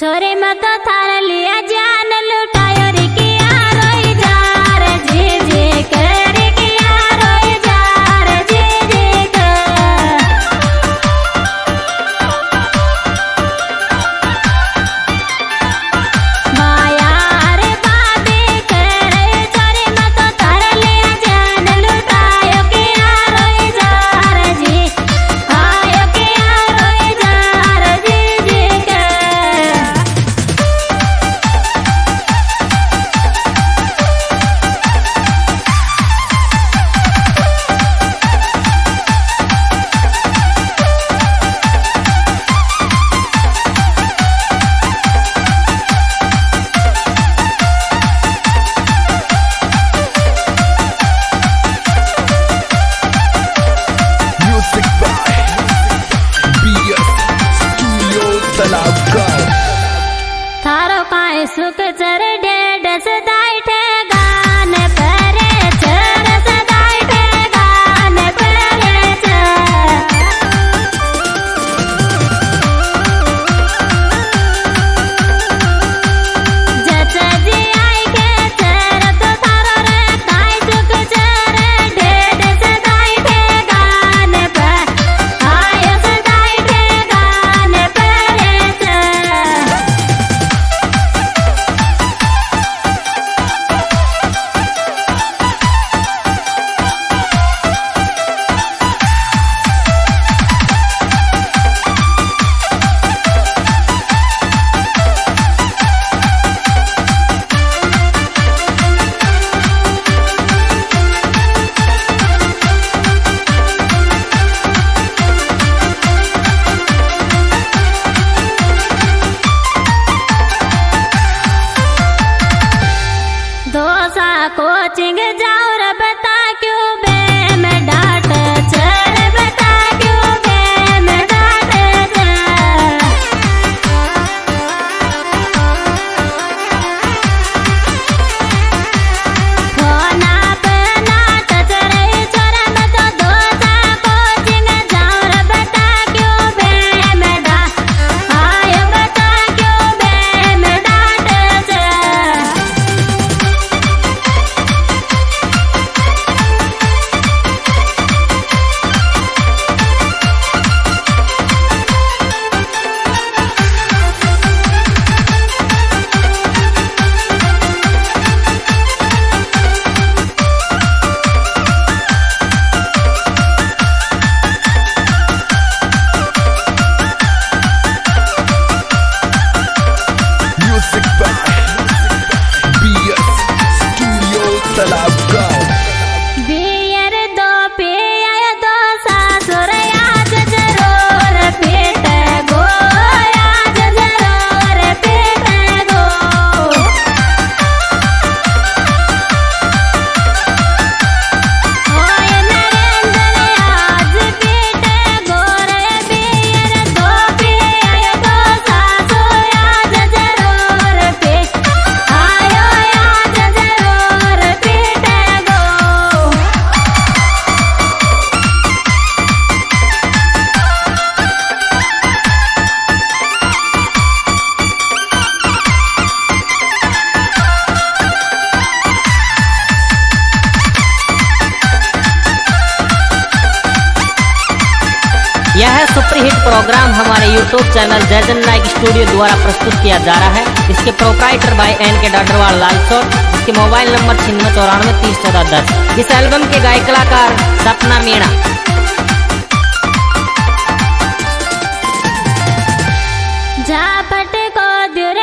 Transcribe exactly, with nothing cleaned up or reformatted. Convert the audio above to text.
छोरे मत थार लिया जान लुटायो रे किया रोई जा रे जी जी कर किया रोई जा रे जी जी कर माया रे बाबे कर छोरे मत थार लिया जान लुटायो किया रोई जा रे जी आयो किया रोई जा रे जी जी कर Music by B S Studio Talabgar. थारो काय सुख चर डेड सदाई ठेगान परे चर सदाई ठेगान परे चर जच जी आई के चर तो थारो रे काय सुख चर डेड सदाई ठेगान पर आयो सदाई ठेगान परे चर दोसा कोचिंग जाओ रे बता क्यों बे मैं डांट चल बता क्यों बे मैं डांट चल फोना पे नाट चले छोरा मत दोसा कोचिंग जाओ रे बता क्यों बे मैं डांट आयो बता क्यों बे मैं डांट चल Music by B S Studio Talabgar. बियर दो पे आयो दो सासुर आज जरूर पेट गो आज जरूर पेट गो होय नरेंद्र आज पेट गोर बियर दो पे आयो दो सासुर आज जरूर पेट आयो आज जरूर पेट गो यह सुपरहिट प्रोग्राम हमारे YouTube channel Jaijan Nayak studio द्वारा प्रस्तुत किया जा रहा है। इसके प्रोप्राइटर भाई एन के डाडरवाल लालसोर, इसके मोबाइल नंबर छिन्नवे चौरानवे तीस चौदह दस। इस एल्बम के गायक कलाकार सपना मीणा। झापट को दुर